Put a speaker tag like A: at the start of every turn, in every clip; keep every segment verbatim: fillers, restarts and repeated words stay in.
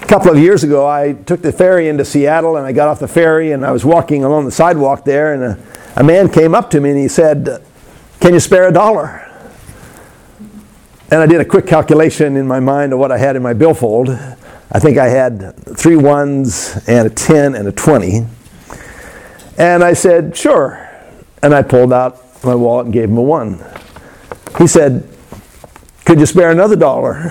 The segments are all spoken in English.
A: couple of years ago, I took the ferry into Seattle, and I got off the ferry, and I was walking along the sidewalk there, and a, a man came up to me, and he said, "Can you spare a dollar?" And I did a quick calculation in my mind of what I had in my billfold. I think I had three ones and a ten and a twenty. And I said, "Sure." And I pulled out my wallet and gave him a one. He said, "Could you spare another dollar?"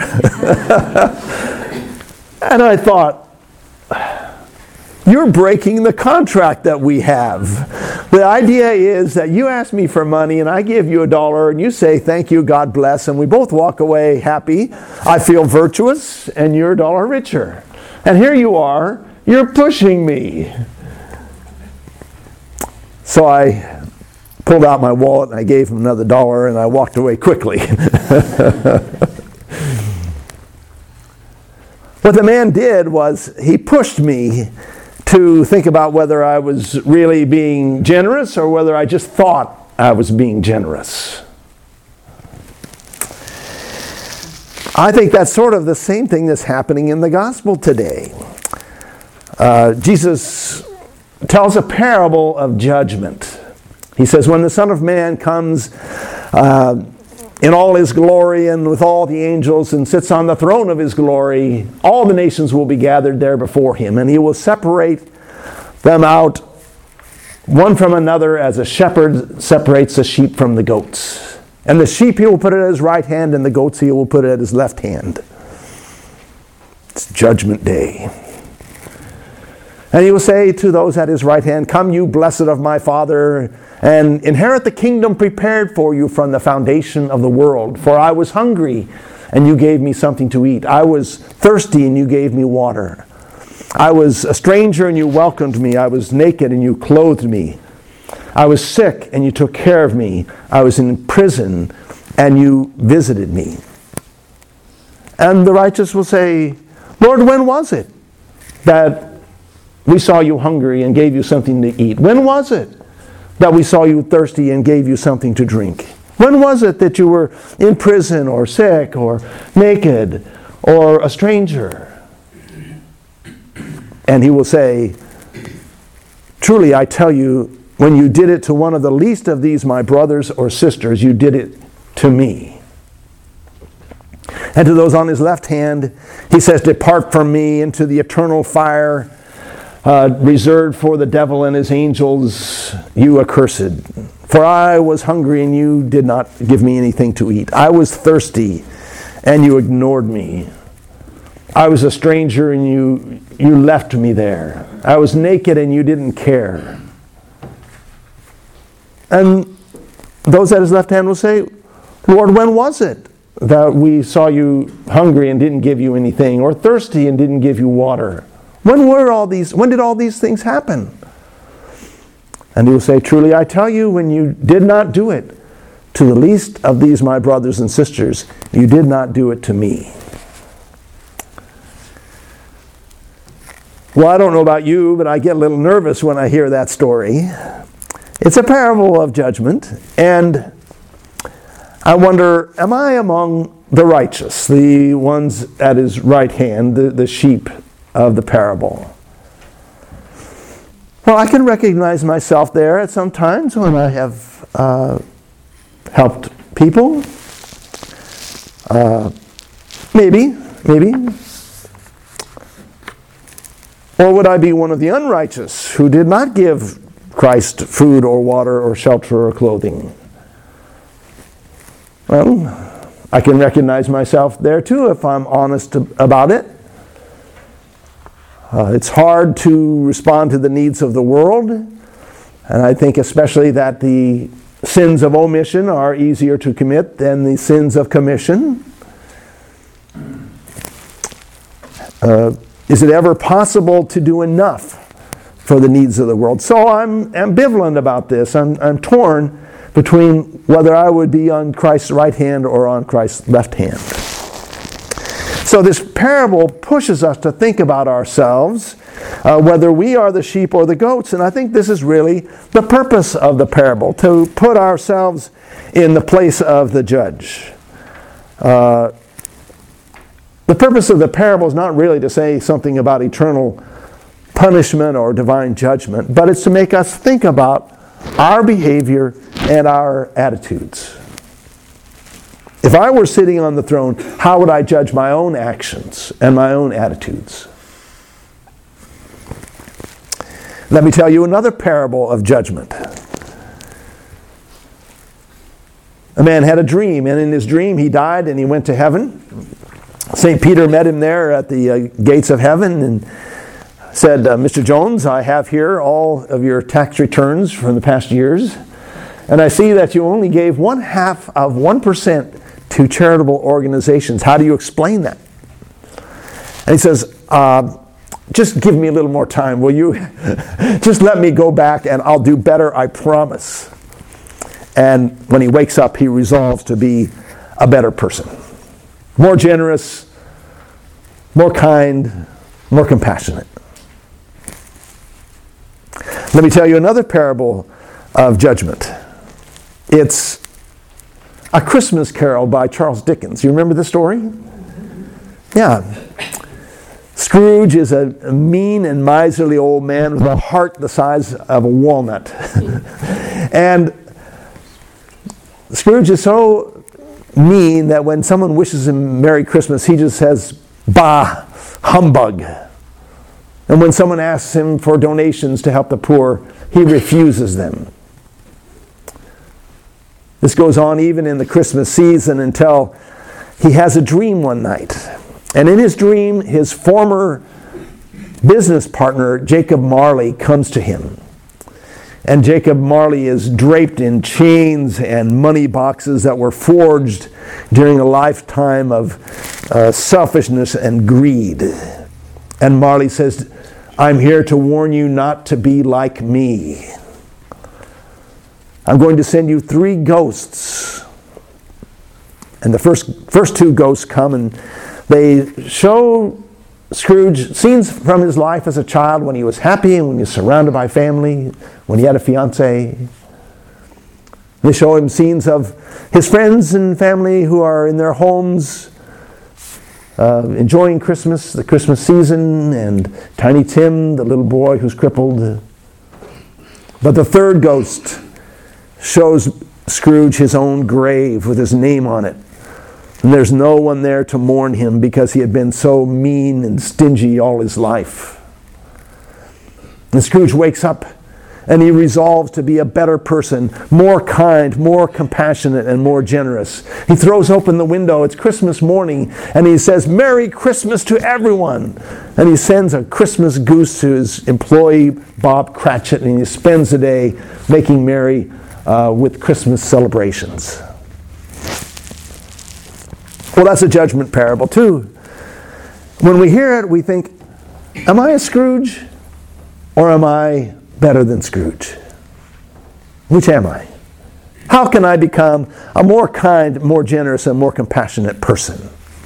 A: And I thought, you're breaking the contract that we have. The idea is that you ask me for money and I give you a dollar and you say, "Thank you, God bless," and we both walk away happy. I feel virtuous and you're a dollar richer. And here you are, you're pushing me. So I pulled out my wallet and I gave him another dollar and I walked away quickly. What the man did was he pushed me to think about whether I was really being generous or whether I just thought I was being generous. I think that's sort of the same thing that's happening in the gospel today. Uh, Jesus tells a parable of judgment. He says, when the Son of Man comes uh, in all his glory and with all the angels and sits on the throne of his glory, all the nations will be gathered there before him, and he will separate them out one from another as a shepherd separates the sheep from the goats. And the sheep he will put at his right hand, and the goats he will put at his left hand. It's judgment day. And he will say to those at his right hand, "Come, you blessed of my Father, and inherit the kingdom prepared for you from the foundation of the world. For I was hungry, and you gave me something to eat. I was thirsty, and you gave me water. I was a stranger, and you welcomed me. I was naked, and you clothed me. I was sick, and you took care of me. I was in prison, and you visited me." And the righteous will say, "Lord, when was it that we saw you hungry and gave you something to eat? When was it that we saw you thirsty and gave you something to drink? When was it that you were in prison or sick or naked or a stranger?" And he will say, "Truly I tell you, when you did it to one of the least of these my brothers or sisters, you did it to me." And to those on his left hand, he says, "Depart from me into the eternal fire, Uh, reserved for the devil and his angels, you accursed. For I was hungry and you did not give me anything to eat. I was thirsty and you ignored me. I was a stranger and you, you left me there. I was naked and you didn't care." And those at his left hand will say, "Lord, when was it that we saw you hungry and didn't give you anything, or thirsty and didn't give you water? When were all these, when did all these things happen?" And he will say, "Truly I tell you, when you did not do it to the least of these my brothers and sisters, you did not do it to me." Well, I don't know about you, but I get a little nervous when I hear that story. It's a parable of judgment, and I wonder, am I among the righteous, the ones at his right hand, the, the sheep of the parable? Well, I can recognize myself there at some times when I have uh, helped people. Uh, maybe, maybe. Or would I be one of the unrighteous who did not give Christ food or water or shelter or clothing? Well, I can recognize myself there too if I'm honest about it. Uh, it's hard to respond to the needs of the world, and I think especially that the sins of omission are easier to commit than the sins of commission. Uh, is it ever possible to do enough for the needs of the world? So I'm ambivalent about this. I'm, I'm torn between whether I would be on Christ's right hand or on Christ's left hand. So this parable pushes us to think about ourselves, uh, whether we are the sheep or the goats. And I think this is really the purpose of the parable, to put ourselves in the place of the judge. Uh, The purpose of the parable is not really to say something about eternal punishment or divine judgment, but it's to make us think about our behavior and our attitudes. If I were sitting on the throne, how would I judge my own actions and my own attitudes? Let me tell you another parable of judgment. A man had a dream, and in his dream he died and he went to heaven. Saint Peter met him there at the uh, gates of heaven and said, uh, Mister Jones, I have here all of your tax returns from the past years, and I see that you only gave one half of one percent to charitable organizations. How do you explain that? And he says, uh, just give me a little more time, will you? Just let me go back and I'll do better, I promise. And when he wakes up, he resolves to be a better person. More generous, more kind, more compassionate. Let me tell you another parable of judgment. It's A Christmas Carol by Charles Dickens. You remember the story? Yeah. Scrooge is a mean and miserly old man with a heart the size of a walnut. And Scrooge is so mean that when someone wishes him Merry Christmas, he just says, bah, humbug. And when someone asks him for donations to help the poor, he refuses them. This goes on even in the Christmas season until he has a dream one night. And in his dream, his former business partner, Jacob Marley, comes to him. And Jacob Marley is draped in chains and money boxes that were forged during a lifetime of uh, selfishness and greed. And Marley says, I'm here to warn you not to be like me. I'm going to send you three ghosts. And the first, first two ghosts come and they show Scrooge scenes from his life as a child when he was happy and when he was surrounded by family, when he had a fiancée. They show him scenes of his friends and family who are in their homes uh, enjoying Christmas, the Christmas season, and Tiny Tim, the little boy who's crippled. But the third ghost shows Scrooge his own grave with his name on it. And there's no one there to mourn him because he had been so mean and stingy all his life. And Scrooge wakes up and he resolves to be a better person, more kind, more compassionate, and more generous. He throws open the window. It's Christmas morning, and he says, Merry Christmas to everyone. And he sends a Christmas goose to his employee, Bob Cratchit, and he spends the day making merry uh, with Christmas celebrations. Well, that's a judgment parable too. When we hear it, we think, am I a Scrooge or am I better than Scrooge? Which am I? How can I become a more kind, more generous, and more compassionate person?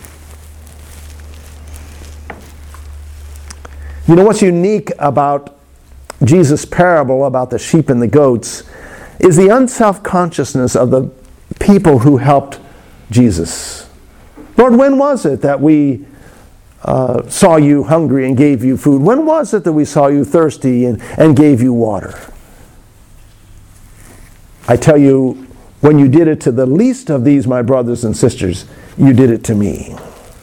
A: You know what's unique about Jesus' parable about the sheep and the goats is the unself-consciousness of the people who helped Jesus. Lord, when was it that we uh, saw you hungry and gave you food? When was it that we saw you thirsty and, and gave you water? I tell you, when you did it to the least of these, my brothers and sisters, you did it to me.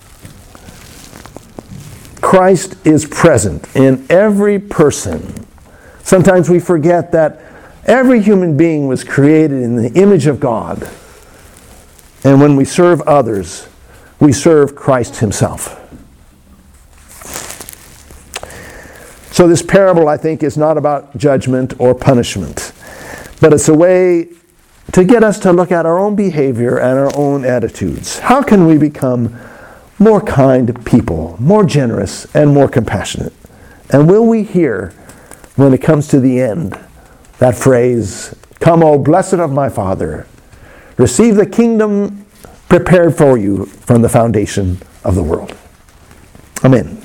A: Christ is present in every person. Sometimes we forget that every human being was created in the image of God. And when we serve others, we serve Christ himself. So this parable, I think, is not about judgment or punishment, but it's a way to get us to look at our own behavior and our own attitudes. How can we become more kind people, more generous, and more compassionate? And will we hear, when it comes to the end, that phrase, "Come, O blessed of my Father, receive the kingdom prepared for you from the foundation of the world." Amen.